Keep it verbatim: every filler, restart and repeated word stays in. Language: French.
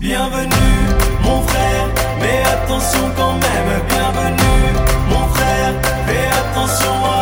Bienvenue, mon frère, mais attention quand même. Bienvenue, mon frère, fais attention à